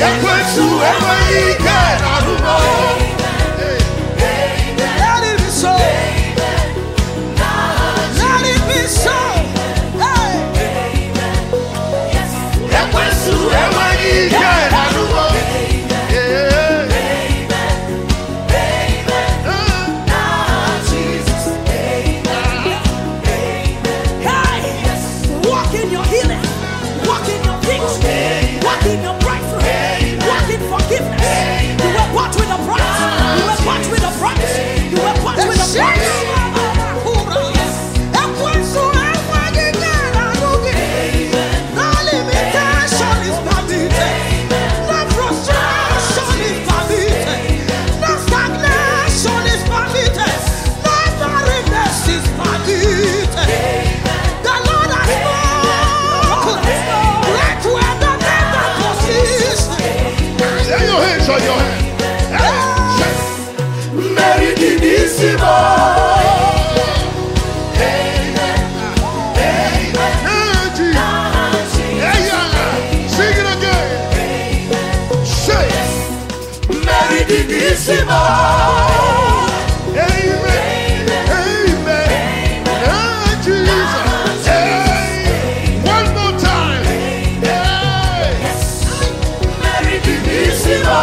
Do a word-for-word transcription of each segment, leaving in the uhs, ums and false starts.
Let it be so. Let it be so. Walk in your healing. Walk in your peace. Walk in your breakthrough. Walk in forgiveness. You were bought with a price. You were bought with a price. You were bought with a price. No limitation is permitted. No frustration is permitted. No stagnation is permitted. No barrenness is permitted. The Lord has spoken. Let where the never persists. Lay your hands on your head. Mary Didissimo. Didissimo. Amen. Amen. Oh, Jesus. Hey. One more time. Hey. Mary Didissimo.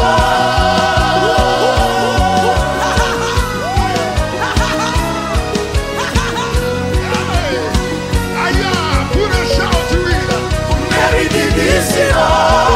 Aya, put a shout to it. Mary Didissimo.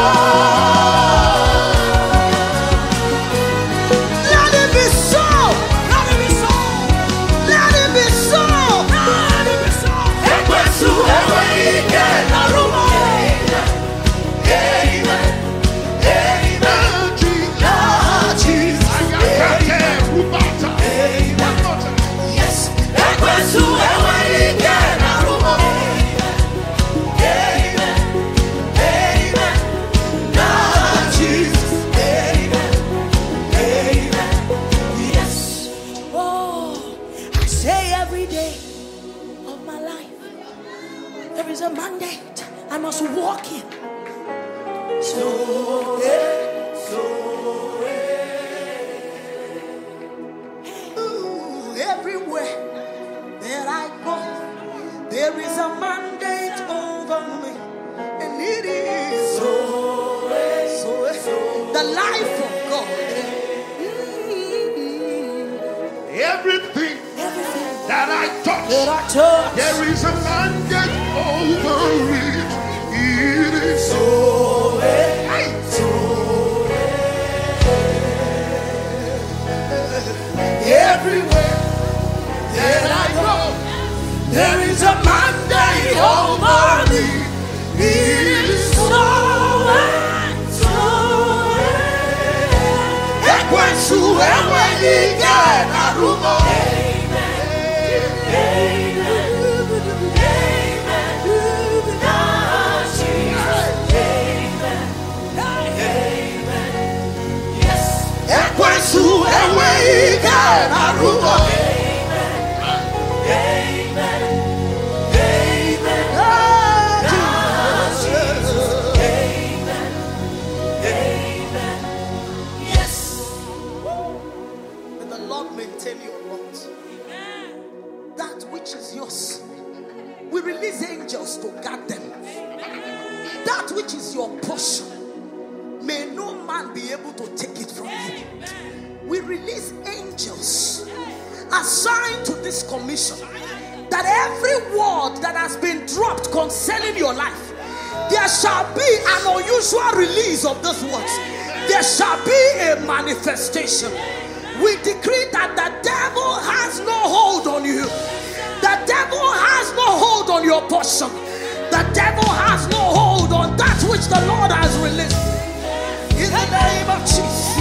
A mandate I must walk in. So, so, ooh, everywhere that I go, there is a mandate over me, and it is so, so, so the life of God. everything, everything that I touch, that I touch, there is a mandate over it. It is so, so. Everywhere that I go, there is a mandate over me. It is so, so. Ekwensu ewenike narumo. Ekwensu ewenike narumo. Maintain your words. That which is yours, we release angels to guard them. That which is your portion, may no man be able to take it from you. We release angels assigned to this commission, that every word that has been dropped concerning your life, there shall be an unusual release of those words. There shall be a manifestation. We decree that the devil has no hold on you. The devil has no hold on your portion. The devil has no hold on that which the Lord has released. In the name of Jesus.